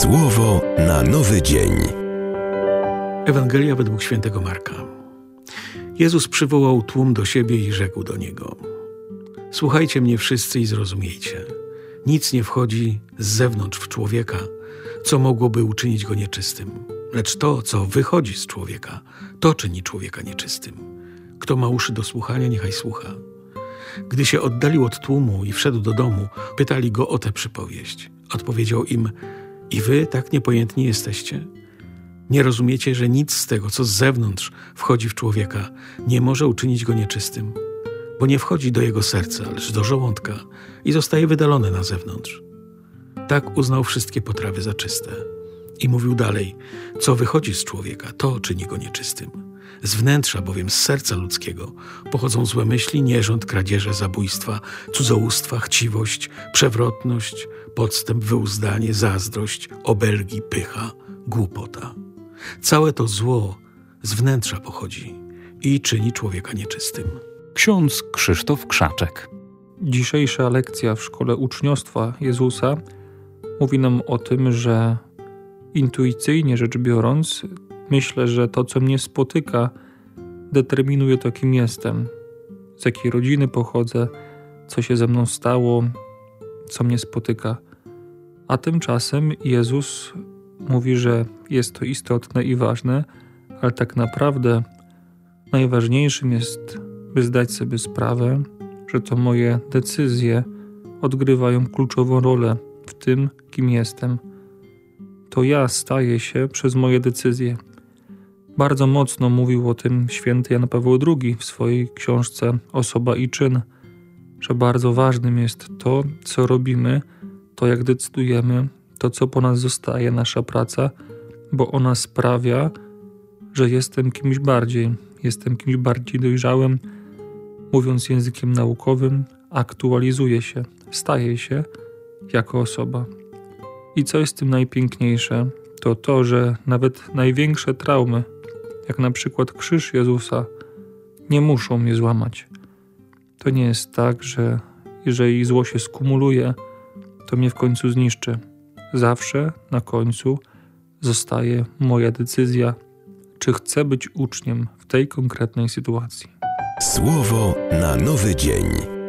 Słowo na nowy dzień. Ewangelia według świętego Marka. Jezus przywołał tłum do siebie i rzekł do niego: Słuchajcie mnie wszyscy i zrozumiejcie. Nic nie wchodzi z zewnątrz w człowieka, co mogłoby uczynić go nieczystym. Lecz to, co wychodzi z człowieka, to czyni człowieka nieczystym. Kto ma uszy do słuchania, niechaj słucha. Gdy się oddalił od tłumu i wszedł do domu, pytali go o tę przypowieść. Odpowiedział im: I wy tak niepojętni jesteście? Nie rozumiecie, że nic z tego, co z zewnątrz wchodzi w człowieka, nie może uczynić go nieczystym, bo nie wchodzi do jego serca, lecz do żołądka i zostaje wydalone na zewnątrz. Tak uznał wszystkie potrawy za czyste. I mówił dalej: co wychodzi z człowieka, to czyni go nieczystym. Z wnętrza bowiem, z serca ludzkiego, pochodzą złe myśli, nierząd, kradzieże, zabójstwa, cudzołóstwa, chciwość, przewrotność, podstęp, wyuzdanie, zazdrość, obelgi, pycha, głupota. Całe to zło z wnętrza pochodzi i czyni człowieka nieczystym. Ksiądz Krzysztof Krzaczek. Dzisiejsza lekcja w Szkole Uczniostwa Jezusa mówi nam o tym, że intuicyjnie rzecz biorąc, myślę, że to, co mnie spotyka, determinuje to, kim jestem, z jakiej rodziny pochodzę, co się ze mną stało, co mnie spotyka. A tymczasem Jezus mówi, że jest to istotne i ważne, ale tak naprawdę najważniejszym jest, by zdać sobie sprawę, że to moje decyzje odgrywają kluczową rolę w tym, kim jestem. To ja staję się przez moje decyzje. Bardzo mocno mówił o tym święty Jan Paweł II w swojej książce Osoba i czyn, że bardzo ważnym jest to, co robimy, to jak decydujemy, to co po nas zostaje, nasza praca, bo ona sprawia, że jestem kimś bardziej dojrzałym, mówiąc językiem naukowym, aktualizuję się, staję się jako osoba. I co jest tym najpiękniejsze, to to, że nawet największe traumy, jak na przykład krzyż Jezusa, nie muszą mnie złamać. To nie jest tak, że jeżeli zło się skumuluje, to mnie w końcu zniszczy. Zawsze na końcu zostaje moja decyzja, czy chcę być uczniem w tej konkretnej sytuacji. Słowo na nowy dzień.